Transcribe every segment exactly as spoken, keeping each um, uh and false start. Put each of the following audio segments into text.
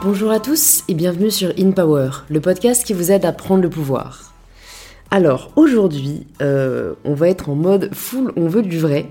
Bonjour à tous et bienvenue sur In Power, le podcast qui vous aide à prendre le pouvoir. Alors aujourd'hui, euh, on va être en mode full, on veut du vrai.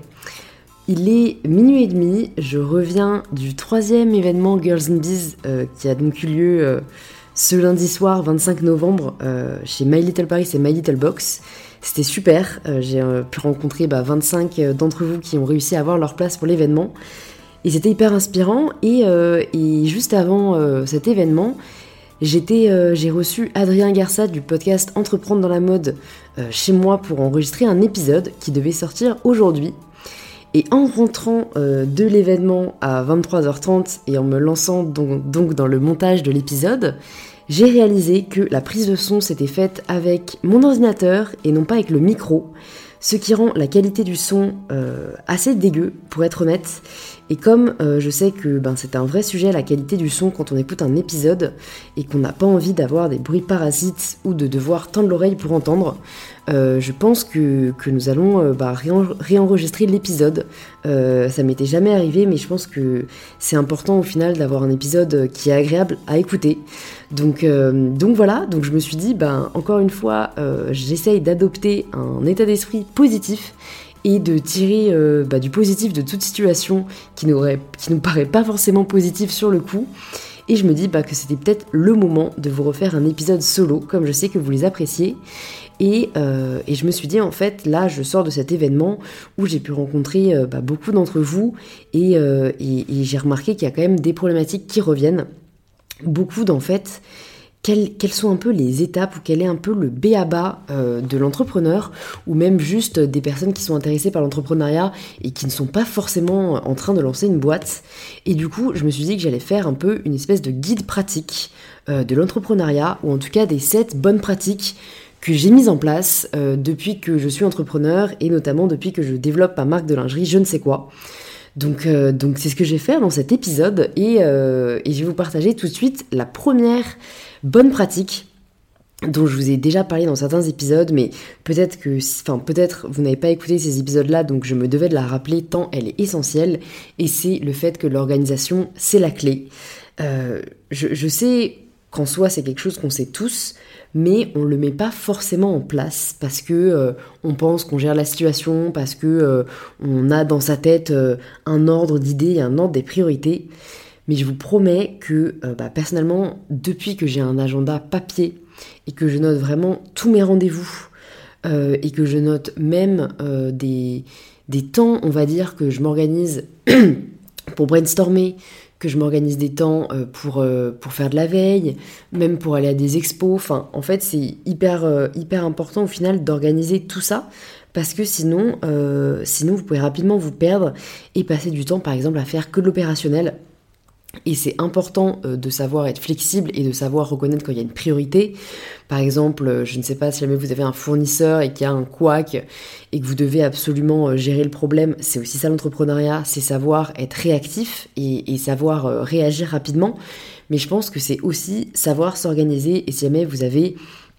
Il est minuit et demi, je reviens du troisième événement Girls in Biz euh, qui a donc eu lieu euh, ce lundi soir vingt-cinq novembre euh, chez My Little Paris et My Little Box. C'était super, euh, j'ai euh, pu rencontrer bah, vingt-cinq d'entre vous qui ont réussi à avoir leur place pour l'événement. Et c'était hyper inspirant et, euh, et juste avant euh, cet événement, j'étais, euh, j'ai reçu Adrien Garça du podcast Entreprendre dans la mode euh, chez moi pour enregistrer un épisode qui devait sortir aujourd'hui. Et en rentrant euh, de l'événement à vingt-trois heures trente et en me lançant donc, donc dans le montage de l'épisode, j'ai réalisé que la prise de son s'était faite avec mon ordinateur et non pas avec le micro, ce qui rend la qualité du son euh, assez dégueu, pour être honnête. Et comme euh, je sais que ben, c'est un vrai sujet, la qualité du son quand on écoute un épisode et qu'on n'a pas envie d'avoir des bruits parasites ou de devoir tendre l'oreille pour entendre, euh, je pense que, que nous allons euh, bah, réen- réenregistrer l'épisode. Euh, ça m'était jamais arrivé, mais je pense que c'est important au final d'avoir un épisode qui est agréable à écouter. Donc, euh, donc voilà, donc je me suis dit, ben, encore une fois, euh, j'essaye d'adopter un état d'esprit positif et de tirer euh, bah, du positif de toute situation qui, qui nous paraît pas forcément positive sur le coup. Et je me dis bah, que c'était peut-être le moment de vous refaire un épisode solo, comme je sais que vous les appréciez. Et, euh, et je me suis dit, en fait, là, je sors de cet événement où j'ai pu rencontrer euh, bah, beaucoup d'entre vous. Et, euh, et, et j'ai remarqué qu'il y a quand même des problématiques qui reviennent. Beaucoup d'en fait... Quelles, quelles sont un peu les étapes ou quel est un peu le b a ba euh, de l'entrepreneur ou même juste des personnes qui sont intéressées par l'entrepreneuriat et qui ne sont pas forcément en train de lancer une boîte. Et du coup, je me suis dit que j'allais faire un peu une espèce de guide pratique euh, de l'entrepreneuriat ou en tout cas des sept bonnes pratiques que j'ai mises en place euh, depuis que je suis entrepreneur et notamment depuis que je développe ma marque de lingerie je ne sais quoi. Donc, euh, donc c'est ce que je vais faire dans cet épisode et, euh, et je vais vous partager tout de suite la première bonne pratique dont je vous ai déjà parlé dans certains épisodes, mais peut-être que, enfin peut-être vous n'avez pas écouté ces épisodes-là, donc je me devais de la rappeler tant elle est essentielle, et c'est le fait que l'organisation, c'est la clé. Euh, je, je sais qu'en soi c'est quelque chose qu'on sait tous, mais on le met pas forcément en place parce que euh, on pense qu'on gère la situation, parce que euh, on a dans sa tête euh, un ordre d'idées, un ordre des priorités. Mais je vous promets que euh, bah, personnellement, depuis que j'ai un agenda papier et que je note vraiment tous mes rendez-vous euh, et que je note même euh, des, des temps, on va dire, que je m'organise pour brainstormer, que je m'organise des temps euh, pour, euh, pour faire de la veille, même pour aller à des expos. Enfin, en fait, c'est hyper, euh, hyper important au final d'organiser tout ça parce que sinon, euh, sinon, vous pouvez rapidement vous perdre et passer du temps, par exemple, à faire que de l'opérationnel. Et c'est important euh, de savoir être flexible et de savoir reconnaître quand il y a une priorité. Par exemple, euh, je ne sais pas si jamais vous avez un fournisseur et qu'il y a un couac et que vous devez absolument euh, gérer le problème, c'est aussi ça l'entrepreneuriat, c'est savoir être réactif et, et savoir euh, réagir rapidement. Mais je pense que c'est aussi savoir s'organiser et si jamais vous avez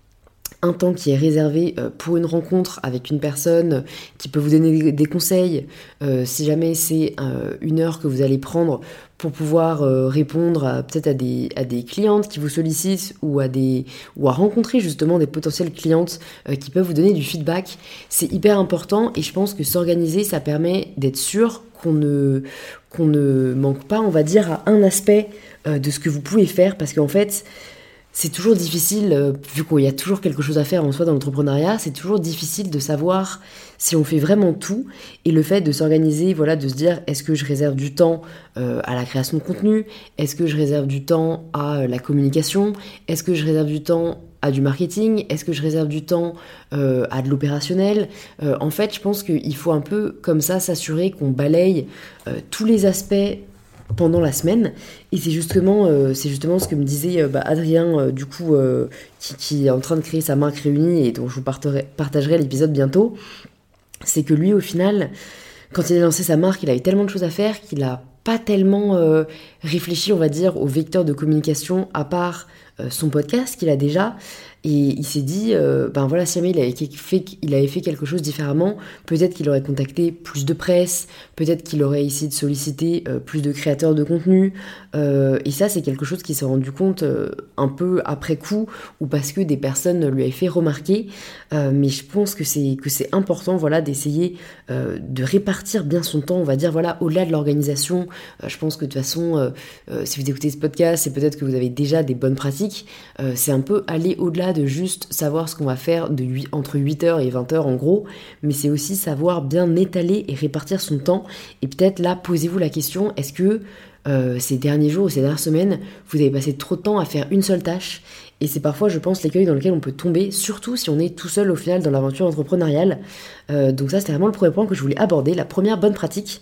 un temps qui est réservé euh, pour une rencontre avec une personne qui peut vous donner des conseils, euh, si jamais c'est euh, une heure que vous allez prendre pour pouvoir euh, répondre à, peut-être à des, à des clientes qui vous sollicitent ou à, des, ou à rencontrer justement des potentielles clientes euh, qui peuvent vous donner du feedback, c'est hyper important et je pense que s'organiser, ça permet d'être sûr qu'on ne, qu'on ne manque pas, on va dire, à un aspect euh, de ce que vous pouvez faire parce qu'en fait, c'est toujours difficile, euh, vu qu'il y a toujours quelque chose à faire en soi dans l'entrepreneuriat, c'est toujours difficile de savoir si on fait vraiment tout. Et le fait de s'organiser, voilà, de se dire, est-ce que je réserve du temps euh, à la création de contenu ? Est-ce que je réserve du temps à euh, la communication ? Est-ce que je réserve du temps à du marketing ? Est-ce que je réserve du temps euh, à de l'opérationnel ? euh, En fait, je pense qu'il faut un peu comme ça s'assurer qu'on balaye euh, tous les aspects pendant la semaine et c'est justement euh, c'est justement ce que me disait euh, bah, Adrien euh, du coup euh, qui, qui est en train de créer sa marque Réunie et dont je vous partagerai, partagerai l'épisode bientôt. C'est que lui au final quand il a lancé sa marque il avait tellement de choses à faire qu'il a pas tellement euh, réfléchi on va dire aux vecteurs de communication à part euh, son podcast qu'il a déjà. Et il s'est dit, euh, ben voilà, si jamais il avait, fait, il avait fait quelque chose différemment, peut-être qu'il aurait contacté plus de presse, peut-être qu'il aurait essayé de solliciter euh, plus de créateurs de contenu. Euh, et ça, c'est quelque chose qu'il s'est rendu compte euh, un peu après coup, ou parce que des personnes lui avaient fait remarquer. Euh, mais je pense que c'est, que c'est important, voilà, d'essayer euh, de répartir bien son temps, on va dire, voilà, au-delà de l'organisation. Euh, je pense que de toute façon, euh, euh, si vous écoutez ce podcast, c'est peut-être que vous avez déjà des bonnes pratiques. Euh, c'est un peu aller au-delà de juste savoir ce qu'on va faire de huit, entre huit heures et vingt heures en gros, mais c'est aussi savoir bien étaler et répartir son temps. Et peut-être là, posez-vous la question, est-ce que euh, ces derniers jours ou ces dernières semaines, vous avez passé trop de temps à faire une seule tâche? Et c'est parfois, je pense, l'écueil dans lequel on peut tomber, surtout si on est tout seul au final dans l'aventure entrepreneuriale. Euh, donc ça, c'était vraiment le premier point que je voulais aborder, la première bonne pratique.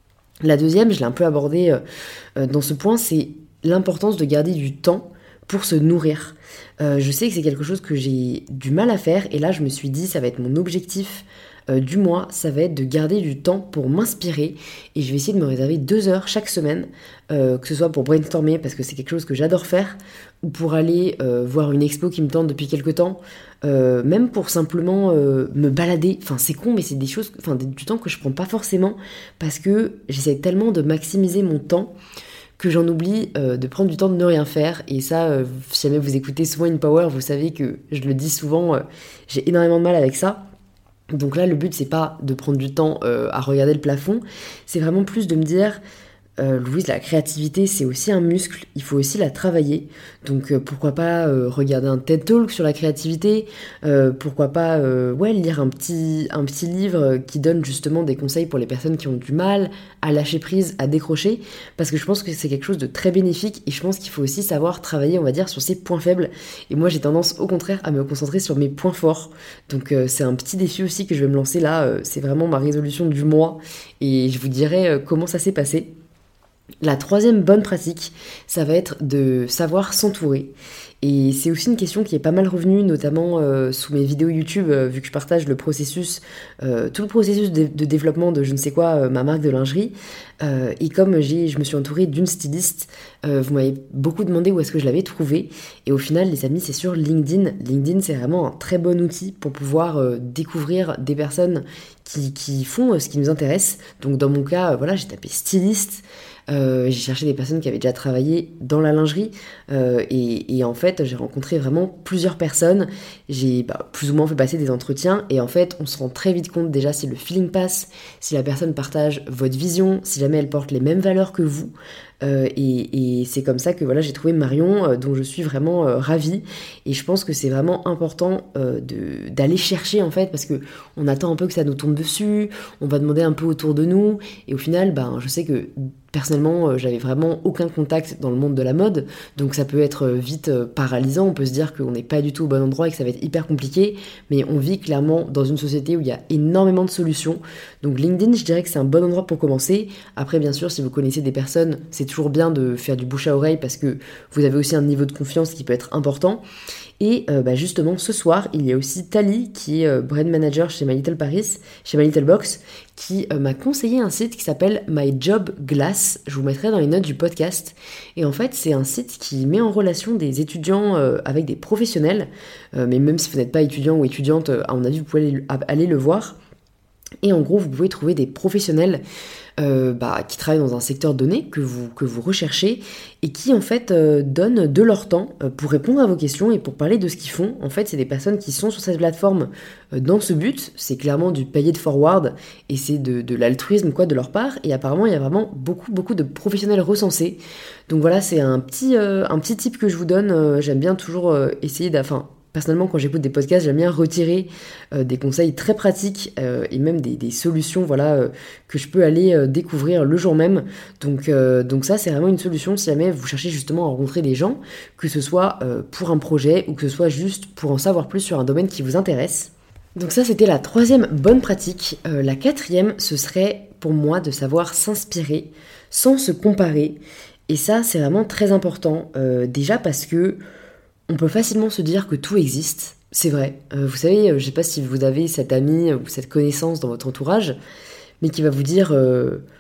La deuxième, je l'ai un peu abordée euh, dans ce point, c'est l'importance de garder du temps pour se nourrir. Euh, je sais que c'est quelque chose que j'ai du mal à faire, et là je me suis dit ça va être mon objectif euh, du mois, ça va être de garder du temps pour m'inspirer, et je vais essayer de me réserver deux heures chaque semaine, euh, que ce soit pour brainstormer parce que c'est quelque chose que j'adore faire, ou pour aller euh, voir une expo qui me tente depuis quelques temps, euh, même pour simplement euh, me balader. Enfin c'est con, mais c'est des choses, enfin du temps que je prends pas forcément parce que j'essaie tellement de maximiser mon temps que j'en oublie euh, de prendre du temps de ne rien faire. Et ça, euh, si jamais vous écoutez souvent InPower, vous savez que je le dis souvent, euh, j'ai énormément de mal avec ça. Donc là, le but, c'est pas de prendre du temps euh, à regarder le plafond, c'est vraiment plus de me dire... Euh, Louise, la créativité, c'est aussi un muscle, il faut aussi la travailler. Donc euh, pourquoi pas euh, regarder un TED Talk sur la créativité, euh, pourquoi pas euh, ouais, lire un petit, un petit livre qui donne justement des conseils pour les personnes qui ont du mal à lâcher prise, à décrocher, parce que je pense que c'est quelque chose de très bénéfique, et je pense qu'il faut aussi savoir travailler, on va dire, sur ses points faibles. Et moi, j'ai tendance au contraire à me concentrer sur mes points forts. Donc euh, c'est un petit défi aussi que je vais me lancer là, euh, c'est vraiment ma résolution du mois, et je vous dirai euh, comment ça s'est passé. La troisième bonne pratique, ça va être de savoir s'entourer. Et c'est aussi une question qui est pas mal revenue, notamment euh, sous mes vidéos YouTube, euh, vu que je partage le processus, euh, tout le processus de, de développement de je ne sais quoi, euh, ma marque de lingerie. Euh, et comme j'ai, je me suis entourée d'une styliste, euh, vous m'avez beaucoup demandé où est-ce que je l'avais trouvée. Et au final, les amis, c'est sur LinkedIn. LinkedIn, c'est vraiment un très bon outil pour pouvoir euh, découvrir des personnes qui, qui font euh, ce qui nous intéresse. Donc dans mon cas, euh, voilà, j'ai tapé styliste. Euh, j'ai cherché des personnes qui avaient déjà travaillé dans la lingerie euh, et, et en fait j'ai rencontré vraiment plusieurs personnes, j'ai bah, plus ou moins fait passer des entretiens, et en fait on se rend très vite compte déjà si le feeling passe, si la personne partage votre vision, si jamais elle porte les mêmes valeurs que vous. Euh, et, et c'est comme ça que voilà, j'ai trouvé Marion, euh, dont je suis vraiment euh, ravie, et je pense que c'est vraiment important euh, de, d'aller chercher en fait, parce que on attend un peu que ça nous tombe dessus, on va demander un peu autour de nous, et au final ben, je sais que personnellement euh, j'avais vraiment aucun contact dans le monde de la mode, donc ça peut être vite euh, paralysant, on peut se dire qu'on n'est pas du tout au bon endroit et que ça va être hyper compliqué, mais on vit clairement dans une société où il y a énormément de solutions, donc LinkedIn je dirais que c'est un bon endroit pour commencer. Après bien sûr si vous connaissez des personnes, c'est toujours bien de faire du bouche à oreille parce que vous avez aussi un niveau de confiance qui peut être important. Et euh, bah justement ce soir il y a aussi Tali qui est euh, brand manager chez My Little Paris, chez My Little Box, qui euh, m'a conseillé un site qui s'appelle My Job Glass, je vous mettrai dans les notes du podcast, et en fait c'est un site qui met en relation des étudiants euh, avec des professionnels, euh, mais même si vous n'êtes pas étudiant ou étudiante, euh, à mon avis vous pouvez aller, aller le voir. Et en gros, vous pouvez trouver des professionnels euh, bah, qui travaillent dans un secteur donné que vous, que vous recherchez, et qui en fait euh, donnent de leur temps euh, pour répondre à vos questions et pour parler de ce qu'ils font. En fait, c'est des personnes qui sont sur cette plateforme euh, dans ce but. C'est clairement du pay it forward et c'est de, de l'altruisme quoi de leur part. Et apparemment, il y a vraiment beaucoup beaucoup de professionnels recensés. Donc voilà, c'est un petit euh, un petit tip que je vous donne. Euh, j'aime bien toujours euh, essayer d'afin. Personnellement, quand j'écoute des podcasts, j'aime bien retirer euh, des conseils très pratiques euh, et même des, des solutions voilà, euh, que je peux aller euh, découvrir le jour même. Donc, euh, donc ça, c'est vraiment une solution si jamais vous cherchez justement à rencontrer des gens, que ce soit euh, pour un projet ou que ce soit juste pour en savoir plus sur un domaine qui vous intéresse. Donc ça, c'était la troisième bonne pratique. Euh, la quatrième, ce serait pour moi de savoir s'inspirer sans se comparer. Et ça, c'est vraiment très important. Euh, déjà parce que on peut facilement se dire que tout existe, c'est vrai. Euh, vous savez, euh, je sais pas si vous avez cet ami ou cette connaissance dans votre entourage, mais qui va vous dire euh,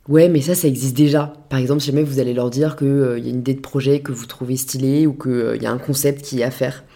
Ouais, mais ça, ça existe déjà. Par exemple, si jamais vous allez leur dire qu'il euh, y a une idée de projet que vous trouvez stylée ou qu'il euh, y a un concept qui est à faire.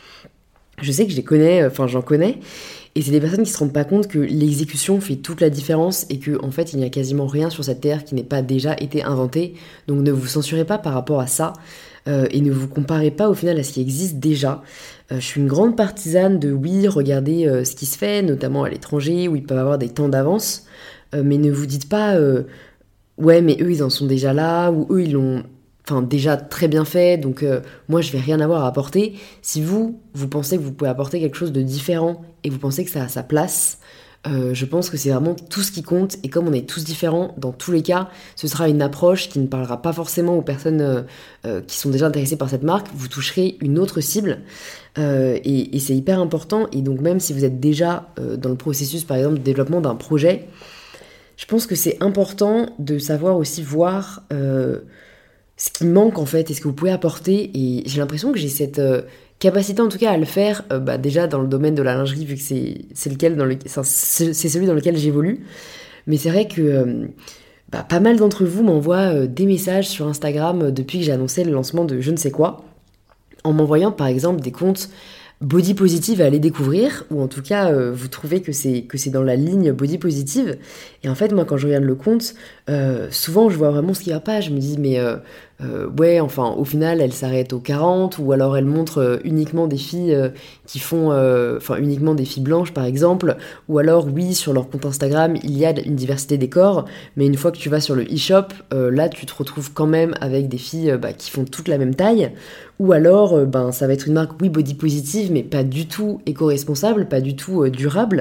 Je sais que je les connais, enfin j'en connais, et c'est des personnes qui se rendent pas compte que l'exécution fait toute la différence et que en fait il n'y a quasiment rien sur cette terre qui n'ait pas déjà été inventé. Donc ne vous censurez pas par rapport à ça euh, et ne vous comparez pas au final à ce qui existe déjà. Euh, je suis une grande partisane de oui, regardez euh, ce qui se fait, notamment à l'étranger où ils peuvent avoir des temps d'avance, euh, mais ne vous dites pas euh, ouais mais eux ils en sont déjà là ou eux ils l'ont enfin déjà très bien fait, donc euh, moi je vais rien avoir à apporter. Si vous, vous pensez que vous pouvez apporter quelque chose de différent et vous pensez que ça a sa place, euh, je pense que c'est vraiment tout ce qui compte. Et comme on est tous différents, dans tous les cas, ce sera une approche qui ne parlera pas forcément aux personnes euh, euh, qui sont déjà intéressées par cette marque. Vous toucherez une autre cible euh, et, et c'est hyper important. Et donc même si vous êtes déjà euh, dans le processus, par exemple, de développement d'un projet, je pense que c'est important de savoir aussi voir... Euh, ce qui manque en fait et ce que vous pouvez apporter. Et j'ai l'impression que j'ai cette euh, capacité en tout cas à le faire euh, bah, déjà dans le domaine de la lingerie vu que c'est, c'est, lequel dans le, enfin, c'est, c'est celui dans lequel j'évolue. Mais c'est vrai que euh, bah, pas mal d'entre vous m'envoient euh, des messages sur Instagram euh, depuis que j'ai annoncé le lancement de je ne sais quoi, en m'envoyant par exemple des comptes body positive à aller découvrir, ou en tout cas euh, vous trouvez que c'est, que c'est dans la ligne body positive. Et en fait moi quand je regarde le compte, euh, souvent je vois vraiment ce qui va pas, je me dis mais euh, euh, ouais enfin au final elle s'arrête aux quarante, ou alors elle montre euh, uniquement des filles euh, qui font, euh, enfin uniquement des filles blanches par exemple, ou alors oui sur leur compte Instagram il y a une diversité des corps, mais une fois que tu vas sur le e-shop, euh, là tu te retrouves quand même avec des filles euh, bah, qui font toute la même taille. Ou alors, euh, ben, ça va être une marque, oui, body positive, mais pas du tout éco-responsable, pas du tout euh, durable.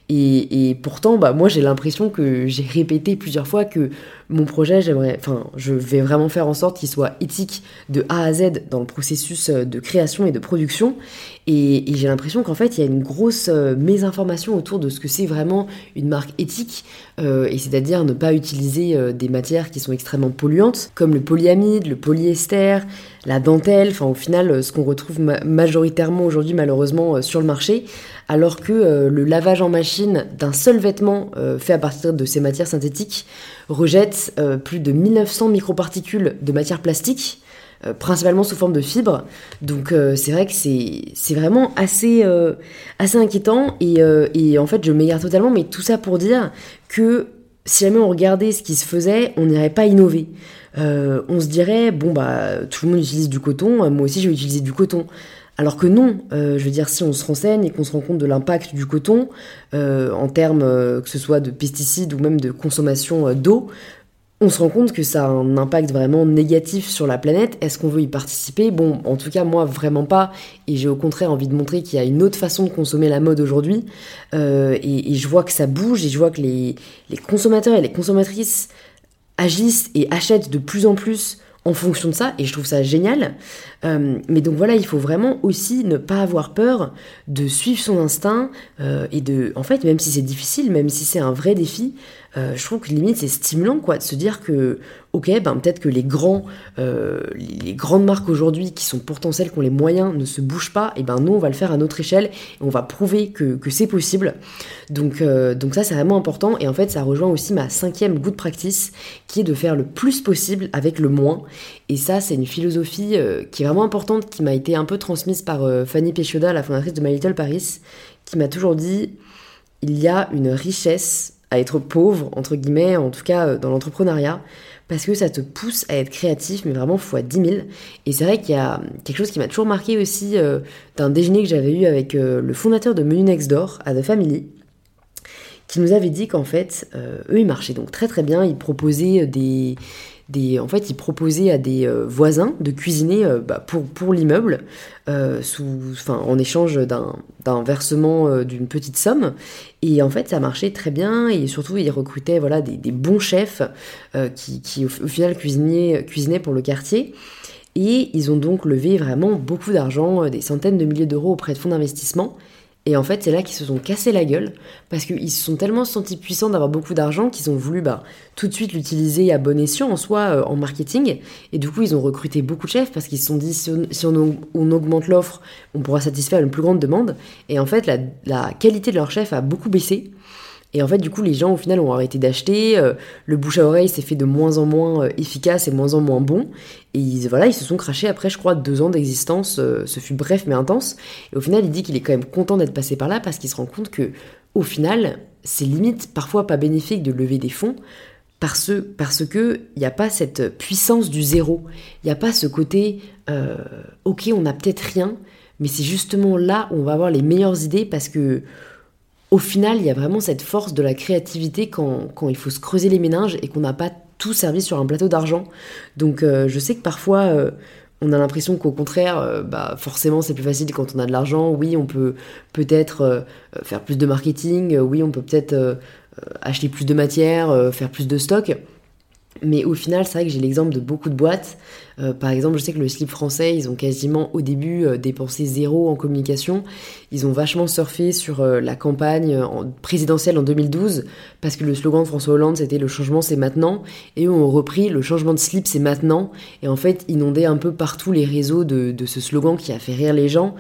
Et, et pourtant, bah, moi, j'ai l'impression que j'ai répété plusieurs fois que mon projet, j'aimerais, enfin, je vais vraiment faire en sorte qu'il soit éthique de A à Z dans le processus euh, de création et de production. Et, et j'ai l'impression qu'en fait, il y a une grosse euh, mésinformation autour de ce que c'est vraiment une marque éthique, euh, et c'est-à-dire ne pas utiliser euh, des matières qui sont extrêmement polluantes, comme le polyamide, le polyester, la dentelle, enfin au final, ce qu'on retrouve ma- majoritairement aujourd'hui malheureusement euh, sur le marché, alors que euh, le lavage en machine d'un seul vêtement euh, fait à partir de ces matières synthétiques rejette euh, plus de mille neuf cents microparticules de matière plastique, euh, principalement sous forme de fibres. Donc euh, c'est vrai que c'est, c'est vraiment assez, euh, assez inquiétant, et, euh, et en fait je m'égare totalement, mais tout ça pour dire que si jamais on regardait ce qui se faisait, on n'irait pas innover. Euh, on se dirait, bon bah tout le monde utilise du coton, euh, moi aussi je vais utiliser du coton. Alors que non, euh, je veux dire, si on se renseigne et qu'on se rend compte de l'impact du coton, euh, en termes euh, que ce soit de pesticides ou même de consommation euh, d'eau, on se rend compte que ça a un impact vraiment négatif sur la planète. Est-ce qu'on veut y participer? Bon, en tout cas, moi, vraiment pas. Et j'ai au contraire envie de montrer qu'il y a une autre façon de consommer la mode aujourd'hui. Euh, et, et je vois que ça bouge, et je vois que les, les consommateurs et les consommatrices agissent et achètent de plus en plus en fonction de ça, et je trouve ça génial. Euh, mais donc voilà, il faut vraiment aussi ne pas avoir peur de suivre son instinct, euh, et de, en fait, même si c'est difficile, même si c'est un vrai défi, euh, je trouve que limite c'est stimulant quoi, de se dire que ok, ben peut-être que les grands, euh, les grandes marques aujourd'hui qui sont pourtant celles qui ont les moyens ne se bougent pas, et ben nous on va le faire à notre échelle et on va prouver que, que c'est possible. Donc, euh, donc ça c'est vraiment important, et en fait ça rejoint aussi ma cinquième good practice qui est de faire le plus possible avec le moins. Et ça c'est une philosophie euh, qui est vraiment importante, qui m'a été un peu transmise par euh, Fanny Péchoda, la fondatrice de My Little Paris, qui m'a toujours dit il y a une richesse à être pauvre, entre guillemets, en tout cas euh, dans l'entrepreneuriat, parce que ça te pousse à être créatif, mais vraiment fois dix mille. Et c'est vrai qu'il y a quelque chose qui m'a toujours marqué aussi euh, d'un déjeuner que j'avais eu avec euh, le fondateur de Menu Next Door, à The Family, qui nous avait dit qu'en fait, euh, eux, ils marchaient donc très très bien, ils proposaient des... Des, en fait, ils proposaient à des euh, voisins de cuisiner euh, bah, pour, pour l'immeuble, euh, sous, enfin, en échange d'un, d'un versement euh, d'une petite somme. Et en fait, ça marchait très bien, et surtout, ils recrutaient voilà, des, des bons chefs euh, qui, qui, au, au final, cuisinaient, cuisinaient pour le quartier. Et ils ont donc levé vraiment beaucoup d'argent, euh, des centaines de milliers d'euros auprès de fonds d'investissement. Et en fait, c'est là qu'ils se sont cassés la gueule, parce qu'ils se sont tellement sentis puissants d'avoir beaucoup d'argent qu'ils ont voulu bah, tout de suite l'utiliser à bon escient en soi, euh, en marketing. Et du coup, ils ont recruté beaucoup de chefs, parce qu'ils se sont dit, si on, si on, on augmente l'offre, on pourra satisfaire une plus grande demande. Et en fait, la, la qualité de leurs chefs a beaucoup baissé. Et en fait, du coup, les gens, au final, ont arrêté d'acheter. Euh, le bouche à oreille s'est fait de moins en moins euh, efficace et de moins en moins bon. Et ils, voilà, ils se sont crachés après, je crois, deux ans d'existence. Euh, ce fut bref mais intense. Et au final, il dit qu'il est quand même content d'être passé par là parce qu'il se rend compte que, au final, c'est limite parfois pas bénéfique de lever des fonds parce, parce que il n'y a pas cette puissance du zéro. Il n'y a pas ce côté, euh, ok, on n'a peut-être rien, mais c'est justement là où on va avoir les meilleures idées parce que au final, il y a vraiment cette force de la créativité quand, quand il faut se creuser les méninges et qu'on n'a pas tout servi sur un plateau d'argent. Donc euh, je sais que parfois, euh, on a l'impression qu'au contraire, euh, bah, forcément c'est plus facile quand on a de l'argent. Oui, on peut peut-être euh, faire plus de marketing, euh, oui, on peut peut-être euh, acheter plus de matière, euh, faire plus de stock. Mais au final, c'est vrai que j'ai l'exemple de beaucoup de boîtes. Euh, par exemple, je sais que le slip français, ils ont quasiment au début euh, dépensé zéro en communication. Ils ont vachement surfé sur euh, la campagne en, présidentielle en deux mille douze parce que le slogan de François Hollande, c'était « le changement, c'est maintenant ». Et eux ont repris « le changement de slip, c'est maintenant ». Et en fait, inondaient un peu partout les réseaux de, de ce slogan qui a fait rire les gens.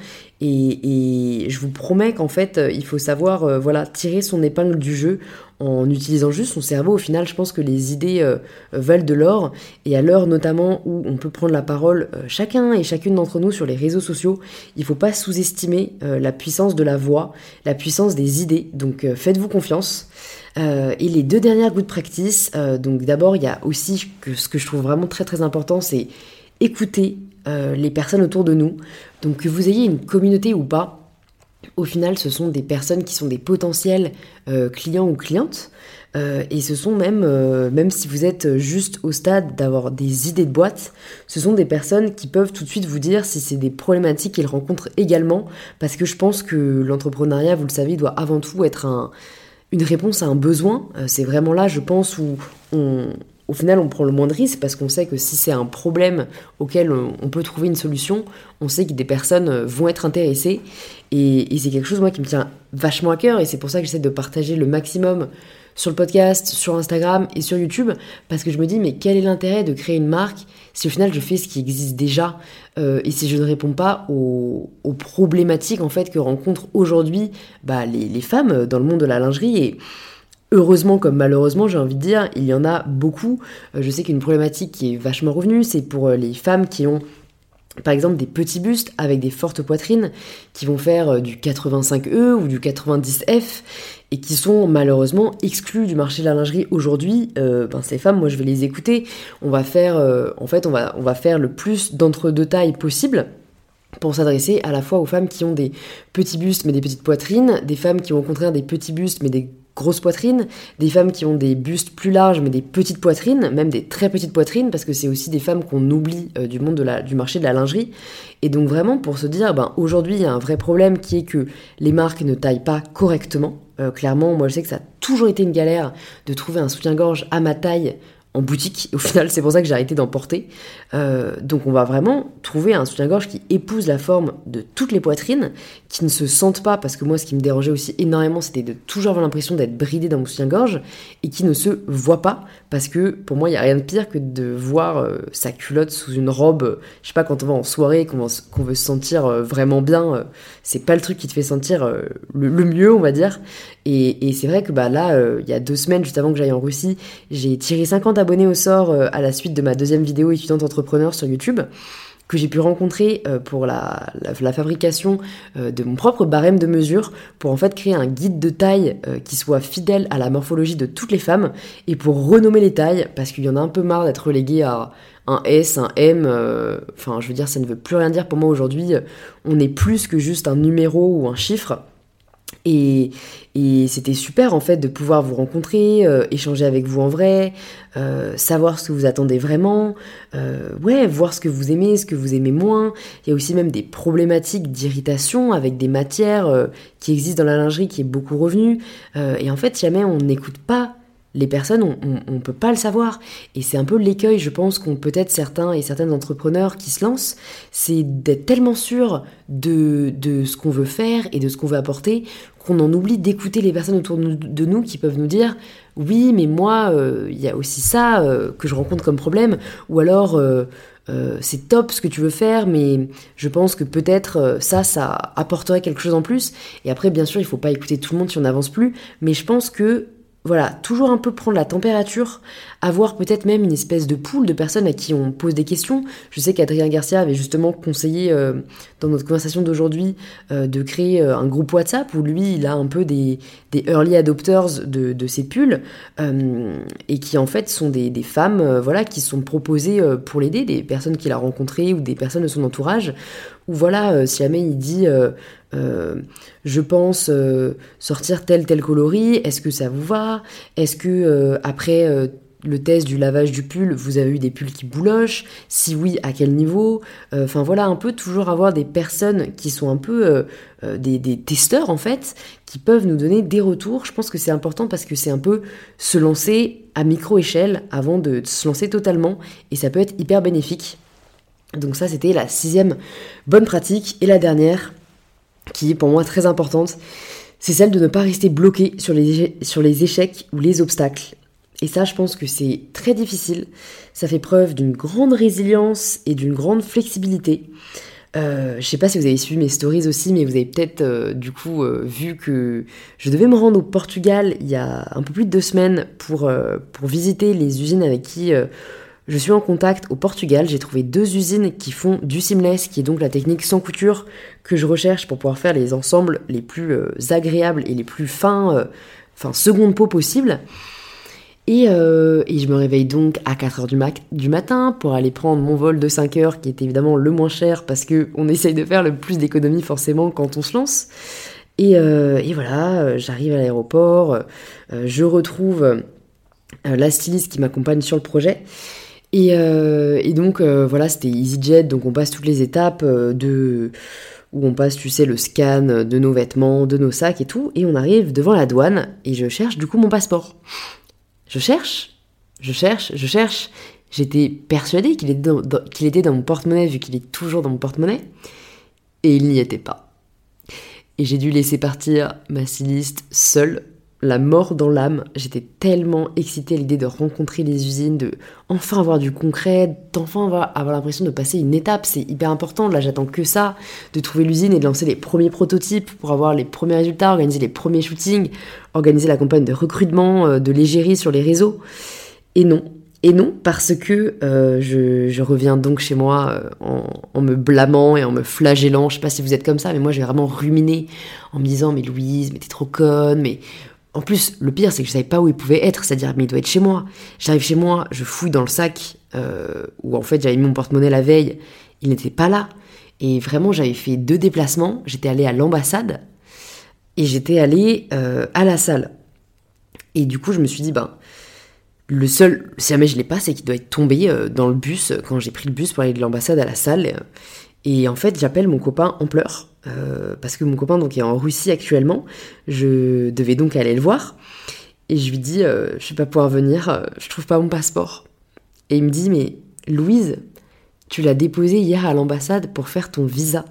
Et, et je vous promets qu'en fait, il faut savoir euh, voilà, tirer son épingle du jeu en utilisant juste son cerveau. Au final, je pense que les idées euh, valent de l'or. Et à l'heure notamment où on peut prendre la parole, euh, chacun et chacune d'entre nous sur les réseaux sociaux, il ne faut pas sous-estimer euh, la puissance de la voix, la puissance des idées. Donc euh, faites-vous confiance. Euh, et les deux dernières good practice, euh, donc d'abord, il y a aussi que, ce que je trouve vraiment très très important, c'est écouter euh, les personnes autour de nous. Donc que vous ayez une communauté ou pas, au final, ce sont des personnes qui sont des potentiels euh, clients ou clientes. Euh, et ce sont même, euh, même si vous êtes juste au stade d'avoir des idées de boîte, ce sont des personnes qui peuvent tout de suite vous dire si c'est des problématiques qu'ils rencontrent également. Parce que je pense que l'entrepreneuriat, vous le savez, doit avant tout être un, une réponse à un besoin. Euh, c'est vraiment là, je pense, où on... Au final, on prend le moins de risques parce qu'on sait que si c'est un problème auquel on peut trouver une solution, on sait que des personnes vont être intéressées. Et, et c'est quelque chose, moi, qui me tient vachement à cœur. Et c'est pour ça que j'essaie de partager le maximum sur le podcast, sur Instagram et sur YouTube. Parce que je me dis, mais quel est l'intérêt de créer une marque si au final je fais ce qui existe déjà euh, et si je ne réponds pas aux, aux problématiques en fait que rencontrent aujourd'hui bah, les, les femmes dans le monde de la lingerie. Et heureusement comme malheureusement, j'ai envie de dire, il y en a beaucoup. Je sais qu'une problématique qui est vachement revenue, c'est pour les femmes qui ont, par exemple, des petits bustes avec des fortes poitrines, qui vont faire du quatre-vingt-cinq E ou du quatre-vingt-dix F, et qui sont malheureusement exclues du marché de la lingerie aujourd'hui. Euh, ben ces femmes, moi je vais les écouter. On va faire, euh, en fait, on va, on va faire le plus d'entre-deux tailles possible, pour s'adresser à la fois aux femmes qui ont des petits bustes mais des petites poitrines, des femmes qui ont au contraire des petits bustes mais des grosses poitrines, des femmes qui ont des bustes plus larges mais des petites poitrines, même des très petites poitrines, parce que c'est aussi des femmes qu'on oublie euh, du monde de la, du marché de la lingerie. Et donc vraiment pour se dire, ben, aujourd'hui il y a un vrai problème qui est que les marques ne taillent pas correctement. Euh, clairement, moi je sais que ça a toujours été une galère de trouver un soutien-gorge à ma taille en boutique. Au final, c'est pour ça que j'ai arrêté d'en porter. Euh, donc on va vraiment trouver un soutien-gorge qui épouse la forme de toutes les poitrines, qui ne se sentent pas, parce que moi ce qui me dérangeait aussi énormément, c'était de toujours avoir l'impression d'être bridée dans mon soutien-gorge, et qui ne se voit pas, parce que pour moi il n'y a rien de pire que de voir euh, sa culotte sous une robe, euh, je sais pas, quand on va en soirée, qu'on, va, qu'on veut se sentir euh, vraiment bien, euh, c'est pas le truc qui te fait sentir euh, le, le mieux, on va dire. Et, et c'est vrai que bah, là, euh, il y a deux semaines, juste avant que j'aille en Russie, j'ai tiré cinquante abonnés au sort euh, à la suite de ma deuxième vidéo étudiante entrepreneur sur YouTube, que j'ai pu rencontrer euh, pour la, la, la fabrication euh, de mon propre barème de mesure, pour en fait créer un guide de taille euh, qui soit fidèle à la morphologie de toutes les femmes, et pour renommer les tailles, parce qu'il y en a un peu marre d'être relégué à un S, un M, euh, enfin je veux dire, ça ne veut plus rien dire pour moi aujourd'hui, on est plus que juste un numéro ou un chiffre. Et, et c'était super en fait de pouvoir vous rencontrer, euh, échanger avec vous en vrai, euh, savoir ce que vous attendez vraiment, euh, ouais, voir ce que vous aimez, ce que vous aimez moins. Il y a aussi même des problématiques d'irritation avec des matières euh, qui existent dans la lingerie qui est beaucoup revenue. Euh, et en fait, si jamais on n'écoute pas les personnes, on ne peut pas le savoir. Et c'est un peu l'écueil, je pense, qu'ont peut-être certains et certaines entrepreneurs qui se lancent, c'est d'être tellement sûr de, de ce qu'on veut faire et de ce qu'on veut apporter, qu'on en oublie d'écouter les personnes autour de nous qui peuvent nous dire « Oui, mais moi, il euh, y a aussi ça euh, que je rencontre comme problème. » Ou alors euh, euh, c'est top ce que tu veux faire, mais je pense que peut-être euh, ça, ça apporterait quelque chose en plus. Et après, bien sûr, il faut pas écouter tout le monde si on n'avance plus, mais je pense que voilà, toujours un peu prendre la température, avoir peut-être même une espèce de pool de personnes à qui on pose des questions. Je sais qu'Adrien Garcia avait justement conseillé euh, dans notre conversation d'aujourd'hui euh, de créer euh, un groupe WhatsApp où lui, il a un peu des, des early adopters de, de ces pulls euh, et qui en fait sont des, des femmes euh, voilà, qui sont proposées euh, pour l'aider, des personnes qu'il a rencontrées ou des personnes de son entourage, où voilà, euh, si jamais il dit... Euh, Euh, je pense euh, sortir tel tel coloris, est-ce que ça vous va? Est-ce que euh, après euh, le test du lavage du pull, vous avez eu des pulls qui boulochent? Si oui, à quel niveau? Enfin euh, voilà, un peu toujours avoir des personnes qui sont un peu euh, euh, des, des testeurs en fait, qui peuvent nous donner des retours. Je pense que c'est important parce que c'est un peu se lancer à micro-échelle avant de se lancer totalement, et ça peut être hyper bénéfique. Donc ça, c'était la sixième bonne pratique. Et la dernière, qui est pour moi très importante, c'est celle de ne pas rester bloqué sur les, sur les échecs ou les obstacles. Et ça, je pense que c'est très difficile. Ça fait preuve d'une grande résilience et d'une grande flexibilité. Euh, je sais pas si vous avez suivi mes stories aussi, mais vous avez peut-être euh, du coup euh, vu que je devais me rendre au Portugal il y a un peu plus de deux semaines pour, euh, pour visiter les usines avec qui... Euh, Je suis en contact au Portugal. J'ai trouvé deux usines qui font du seamless, qui est donc la technique sans couture que je recherche pour pouvoir faire les ensembles les plus euh, agréables et les plus fins, euh, enfin seconde peau possible. Et, euh, et je me réveille donc à quatre heures du, mac- du matin pour aller prendre mon vol de cinq heures, qui est évidemment le moins cher parce qu'on essaye de faire le plus d'économies forcément quand on se lance. Et, euh, et voilà, euh, j'arrive à l'aéroport, euh, je retrouve euh, la styliste qui m'accompagne sur le projet. Et, euh, et donc euh, voilà, c'était EasyJet, donc on passe toutes les étapes euh, de où on passe, tu sais, le scan de nos vêtements, de nos sacs et tout, et on arrive devant la douane et je cherche du coup mon passeport. Je cherche, je cherche, je cherche. J'étais persuadée qu'il était dans, dans, qu'il était dans mon porte-monnaie vu qu'il est toujours dans mon porte-monnaie, et il n'y était pas. Et j'ai dû laisser partir ma styliste seule. La mort dans l'âme, j'étais tellement excitée à l'idée de rencontrer les usines, de enfin avoir du concret, d'enfin avoir, avoir l'impression de passer une étape, c'est hyper important, là j'attends que ça, de trouver l'usine et de lancer les premiers prototypes pour avoir les premiers résultats, organiser les premiers shootings, organiser la campagne de recrutement, de l'égérie sur les réseaux. Et non, et non, parce que euh, je, je reviens donc chez moi euh, en, en me blâmant et en me flagellant, je sais pas si vous êtes comme ça, mais moi j'ai vraiment ruminé en me disant « mais Louise, mais t'es trop conne, mais... » En plus, le pire, c'est que je savais pas où il pouvait être, c'est-à-dire, mais il doit être chez moi. J'arrive chez moi, je fouille dans le sac, euh, où en fait j'avais mis mon porte-monnaie la veille, il n'était pas là. Et vraiment, j'avais fait deux déplacements, j'étais allée à l'ambassade, et j'étais allée euh, à la salle. Et du coup, je me suis dit, ben, le seul, si jamais je l'ai pas, c'est qu'il doit être tombé euh, dans le bus, quand j'ai pris le bus pour aller de l'ambassade à la salle. Et en fait, j'appelle mon copain en pleurs. Euh, parce que mon copain donc est en Russie actuellement, je devais donc aller le voir et je lui dis euh, je vais pas pouvoir venir, euh, je trouve pas mon passeport. Et il me dit mais Louise, tu l'as déposé hier à l'ambassade pour faire ton visa.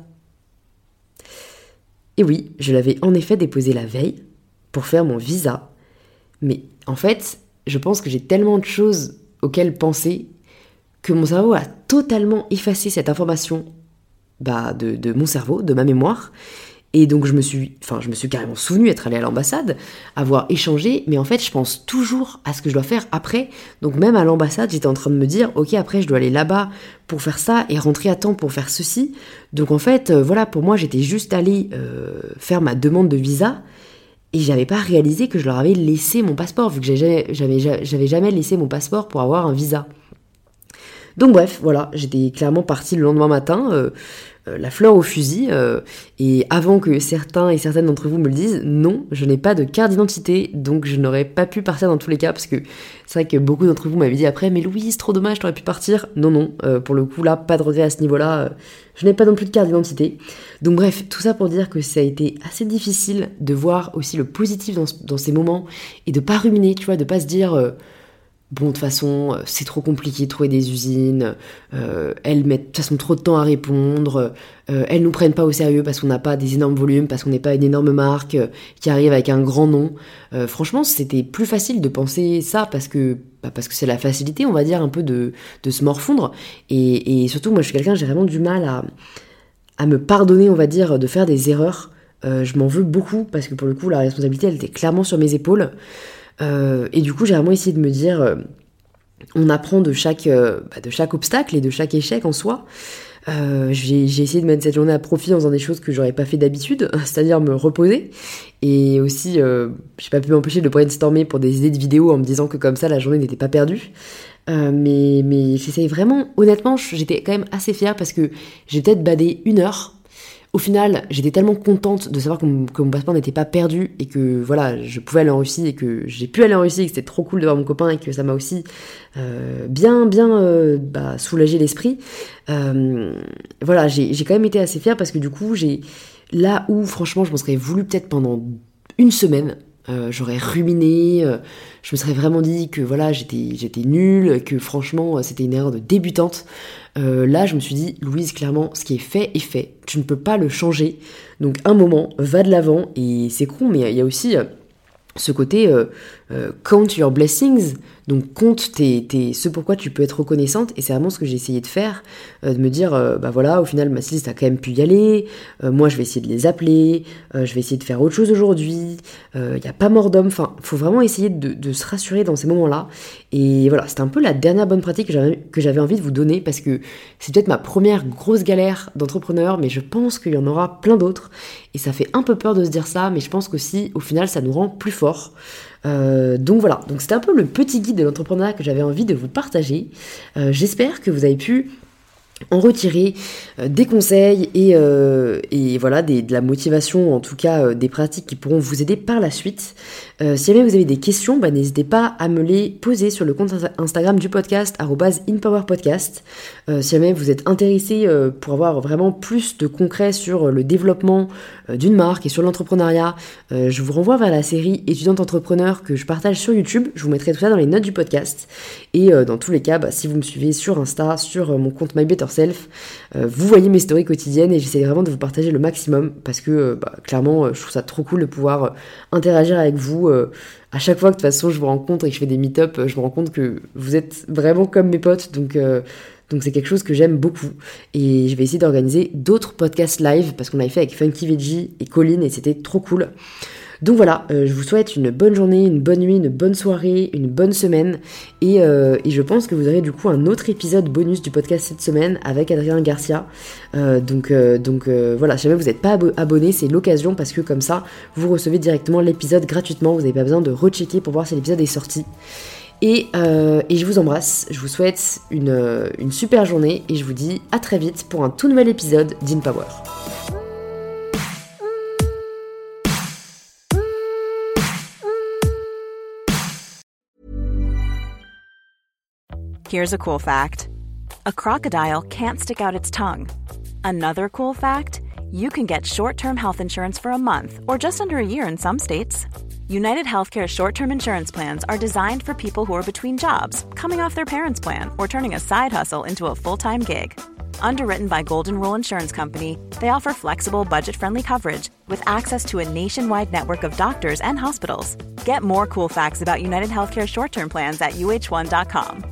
Et oui, je l'avais en effet déposé la veille pour faire mon visa, mais en fait je pense que j'ai tellement de choses auxquelles penser que mon cerveau a totalement effacé cette information Bah, de, de mon cerveau, de ma mémoire. Et donc je me suis, enfin, je me suis carrément souvenue être allée à l'ambassade, avoir échangé, mais en fait je pense toujours à ce que je dois faire après. Donc même à l'ambassade, j'étais en train de me dire, ok, après je dois aller là-bas pour faire ça et rentrer à temps pour faire ceci. Donc en fait, euh, voilà, pour moi j'étais juste allée euh, faire ma demande de visa et j'avais pas réalisé que je leur avais laissé mon passeport, vu que j'avais, j'avais, j'avais jamais laissé mon passeport pour avoir un visa. Donc bref, voilà, j'étais clairement partie le lendemain matin, euh, euh, la fleur au fusil, euh, et avant que certains et certaines d'entre vous me le disent, non, je n'ai pas de carte d'identité, donc je n'aurais pas pu partir dans tous les cas, parce que c'est vrai que beaucoup d'entre vous m'avaient dit après, mais Louise, trop dommage, t'aurais pu partir. Non, non, euh, pour le coup, là, pas de regret à ce niveau-là, euh, je n'ai pas non plus de carte d'identité. Donc bref, tout ça pour dire que ça a été assez difficile de voir aussi le positif dans, dans ces moments, et de pas ruminer, tu vois, de pas se dire... Euh, bon, de toute façon, euh, c'est trop compliqué de trouver des usines, euh, elles mettent de toute façon trop de temps à répondre, euh, elles nous prennent pas au sérieux parce qu'on n'a pas des énormes volumes, parce qu'on n'est pas une énorme marque euh, qui arrive avec un grand nom. Euh, franchement, c'était plus facile de penser ça parce que bah parce que c'est la facilité, on va dire, un peu de, de se morfondre. Et, et surtout, moi, je suis quelqu'un, j'ai vraiment du mal à, à me pardonner, on va dire, de faire des erreurs. Euh, je m'en veux beaucoup parce que pour le coup, la responsabilité, elle était clairement sur mes épaules. Euh, et du coup, j'ai vraiment essayé de me dire, euh, on apprend de chaque, euh, bah, de chaque obstacle et de chaque échec en soi. Euh, j'ai, j'ai essayé de mettre cette journée à profit en faisant des choses que j'aurais pas fait d'habitude, c'est-à-dire me reposer. Et aussi, euh, j'ai pas pu m'empêcher de brainstormer pour des idées de vidéos en me disant que comme ça, la journée n'était pas perdue. Euh, mais, mais j'essayais vraiment, honnêtement, j'étais quand même assez fière parce que j'ai peut-être badé une heure. Au final, j'étais tellement contente de savoir que mon, que mon passeport n'était pas perdu et que voilà, je pouvais aller en Russie et que j'ai pu aller en Russie et que c'était trop cool de voir mon copain et que ça m'a aussi euh, bien bien euh, bah, soulagé l'esprit. Euh, voilà, j'ai, j'ai quand même été assez fière parce que du coup, j'ai là où franchement, je m'en serais voulu peut-être pendant une semaine. Euh, j'aurais ruminé, euh, je me serais vraiment dit que voilà, j'étais, j'étais nulle, que franchement c'était une erreur de débutante. Euh, là, je me suis dit, Louise, clairement, ce qui est fait est fait. Tu ne peux pas le changer. Donc, un moment, va de l'avant. Et c'est con, mais il y a aussi euh, ce côté euh, euh, count your blessings. Donc, compte tes, tes, ce pourquoi tu peux être reconnaissante. Et c'est vraiment ce que j'ai essayé de faire. Euh, de me dire, euh, bah voilà, au final, ma styliste a quand même pu y aller. Euh, moi, je vais essayer de les appeler. Euh, je vais essayer de faire autre chose aujourd'hui. Il euh, n'y a pas mort d'homme. Enfin, il faut vraiment essayer de, de se rassurer dans ces moments-là. Et voilà, c'était un peu la dernière bonne pratique que j'avais, que j'avais envie de vous donner parce que c'est peut-être ma première grosse galère d'entrepreneur, mais je pense qu'il y en aura plein d'autres. Et ça fait un peu peur de se dire ça, mais je pense qu'aussi, au final, ça nous rend plus forts. Euh, donc voilà, donc c'était un peu le petit guide de l'entrepreneuriat que j'avais envie de vous partager. Euh, j'espère que vous avez pu en retirer euh, des conseils et, euh, et voilà des, de la motivation, en tout cas euh, des pratiques qui pourront vous aider par la suite. Euh, si jamais vous avez des questions, bah, n'hésitez pas à me les poser sur le compte Instagram du podcast arobase inpowerpodcast. Euh, si jamais vous êtes intéressé euh, pour avoir vraiment plus de concret sur le développement euh, d'une marque et sur l'entrepreneuriat, euh, je vous renvoie vers la série étudiante entrepreneur que je partage sur YouTube. Je vous mettrai tout ça dans les notes du podcast. Et euh, dans tous les cas, bah, si vous me suivez sur Insta, sur euh, mon compte My Better Self, euh, vous voyez mes stories quotidiennes et j'essaie vraiment de vous partager le maximum parce que euh, bah, clairement, euh, je trouve ça trop cool de pouvoir euh, interagir avec vous. Euh, à chaque fois que de toute façon je vous rencontre et que je fais des meet-up, euh, je me rends compte que vous êtes vraiment comme mes potes, donc euh, donc c'est quelque chose que j'aime beaucoup. Et je vais essayer d'organiser d'autres podcasts live parce qu'on avait fait avec Funky Veggie et Colline et c'était trop cool. Donc voilà, euh, je vous souhaite une bonne journée, une bonne nuit, une bonne soirée, une bonne semaine. Et, euh, et je pense que vous aurez du coup un autre épisode bonus du podcast cette semaine avec Adrien Garcia. Euh, donc euh, donc euh, voilà, si jamais vous n'êtes pas abo- abonné, c'est l'occasion parce que comme ça, vous recevez directement l'épisode gratuitement. Vous n'avez pas besoin de rechecker pour voir si l'épisode est sorti. Et, euh, et je vous embrasse, je vous souhaite une, une super journée et je vous dis à très vite pour un tout nouvel épisode d'InPower. Here's a cool fact. A crocodile can't stick out its tongue. Another cool fact, you can get short-term health insurance for a month or just under a year in some states. United Healthcare short-term insurance plans are designed for people who are between jobs, coming off their parents' plan, or turning a side hustle into a full-time gig. Underwritten by Golden Rule Insurance Company, they offer flexible, budget-friendly coverage with access to a nationwide network of doctors and hospitals. Get more cool facts about United Healthcare short-term plans at U H one dot com.